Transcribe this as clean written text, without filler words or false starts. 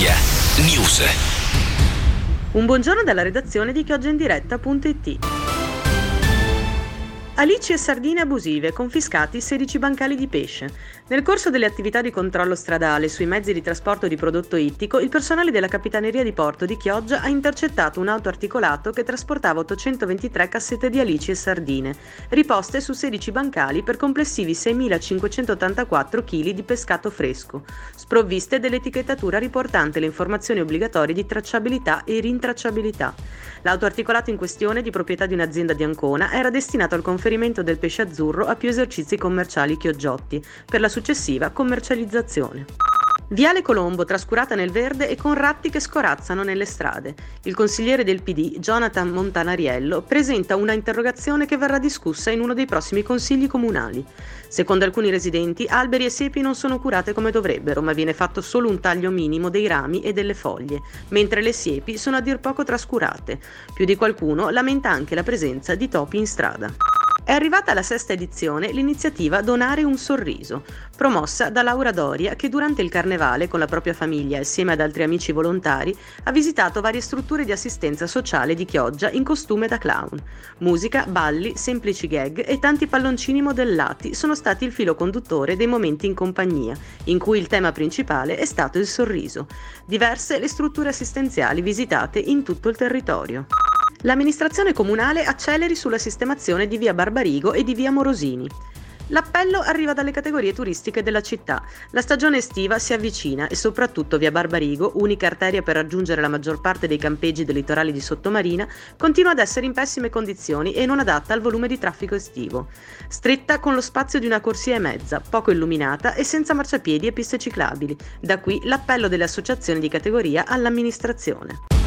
Media News. Un buongiorno dalla redazione di chioggiaindiretta.it. Alici e sardine abusive, confiscati 16 bancali di pesce. Nel corso delle attività di controllo stradale sui mezzi di trasporto di prodotto ittico, il personale della Capitaneria di Porto di Chioggia ha intercettato un autoarticolato che trasportava 823 cassette di alici e sardine, riposte su 16 bancali per complessivi 6.584 kg di pescato fresco, sprovviste dell'etichettatura riportante le informazioni obbligatorie di tracciabilità e rintracciabilità. L'autoarticolato in questione, di proprietà di un'azienda di Ancona, era destinato al conferimento del pesce azzurro a più esercizi commerciali chioggiotti per la successiva commercializzazione. Viale Colombo trascurata nel verde e con ratti che scorazzano nelle strade. Il consigliere del PD, Jonathan Montanariello, presenta una interrogazione che verrà discussa in uno dei prossimi consigli comunali. Secondo alcuni residenti, alberi e siepi non sono curate come dovrebbero, ma viene fatto solo un taglio minimo dei rami e delle foglie, mentre le siepi sono a dir poco trascurate. Più di qualcuno lamenta anche la presenza di topi in strada. È arrivata alla 6ª edizione l'iniziativa Donare un sorriso, promossa da Laura Doria, che durante il carnevale con la propria famiglia assieme ad altri amici volontari ha visitato varie strutture di assistenza sociale di Chioggia in costume da clown. Musica, balli, semplici gag e tanti palloncini modellati sono stati il filo conduttore dei momenti in compagnia, in cui il tema principale è stato il sorriso. Diverse le strutture assistenziali visitate in tutto il territorio. L'amministrazione comunale acceleri sulla sistemazione di via Barbarigo e di via Morosini. L'appello arriva dalle categorie turistiche della città. La stagione estiva si avvicina e soprattutto via Barbarigo, unica arteria per raggiungere la maggior parte dei campeggi dei litorali di sottomarina, continua ad essere in pessime condizioni e non adatta al volume di traffico estivo. Stretta con lo spazio di una corsia e mezza, poco illuminata e senza marciapiedi e piste ciclabili. Da qui l'appello delle associazioni di categoria all'amministrazione.